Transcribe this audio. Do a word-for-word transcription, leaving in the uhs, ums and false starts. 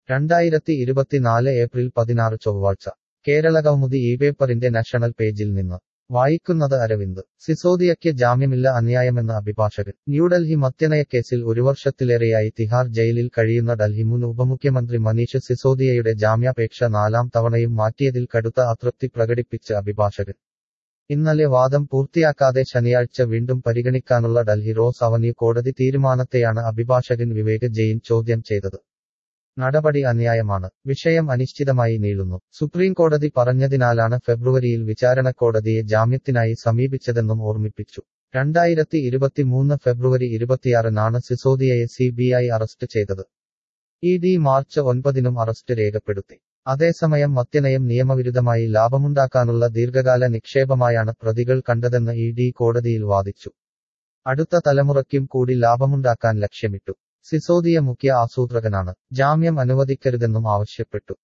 രണ്ടായിരത്തി ഇരുപത്തിനാല് ഏപ്രിൽ പതിനാറ് ചൊവ്വാഴ്ച കേരളകൗമുദി ഈ പേപ്പറിന്റെ നാഷണൽ പേജിൽ നിന്ന് വായിക്കുന്നത് അരവിന്ദ് സിസോദിയയ്ക്ക് ജാമ്യമില്ല അന്യായമെന്ന് അഭിഭാഷകൻ ന്യൂഡൽഹി മദ്യനയക്കേസിൽ ഒരു വർഷത്തിലേറെയായി തിഹാർ ജയിലിൽ കഴിയുന്ന ഡൽഹി മുൻ ഉപമുഖ്യമന്ത്രി മനീഷ് സിസോദിയയുടെ ജാമ്യാപേക്ഷ നാലാം തവണയും മാറ്റിയതിൽ കടുത്ത അതൃപ്തി പ്രകടിപ്പിച്ച് അഭിഭാഷകൻ ഇന്നലെ വാദം പൂർത്തിയാക്കാതെ ശനിയാഴ്ച വീണ്ടും പരിഗണിക്കാനുള്ള ഡൽഹി റോസ് അവന്യൂ കോടതി തീരുമാനത്തെയാണ് അഭിഭാഷകൻ വിവേക് ജെയിൻ ചോദ്യം ചെയ്തത് നടപടി അന്യായമാണ് വിഷയം അനിശ്ചിതമായി നീളുന്നു സുപ്രീം കോടതി പറഞ്ഞതിനാലാണ് ഫെബ്രുവരിയിൽ വിചാരണക്കോടതിയെ ജാമ്യത്തിനായി സമീപിച്ചതെന്നും ഓർമ്മിപ്പിച്ചു രണ്ടായിരത്തി ഇരുപത്തിമൂന്ന് ഫെബ്രുവരി ഇരുപത്തിയാറിനാണ് സിസോദിയയെ സി ബി ഐ അറസ്റ്റ് ചെയ്തത് ഇ ഡി മാർച്ച് ഒൻപതിനും അറസ്റ്റ് രേഖപ്പെടുത്തി അതേസമയം മദ്യനയം നിയമവിരുദ്ധമായി ലാഭമുണ്ടാക്കാനുള്ള ദീർഘകാല നിക്ഷേപമായാണ് പ്രതികൾ കണ്ടതെന്ന് ഇ ഡി കോടതിയിൽ വാദിച്ചു അടുത്ത തലമുറയ്ക്കും കൂടി ലാഭമുണ്ടാക്കാൻ ലക്ഷ്യമിട്ടു സിസോദിയ മുഖ്യ ആസൂത്രകനാണ് ജാമ്യം അനുവദിക്കരുതെന്നും ആവശ്യപ്പെട്ടു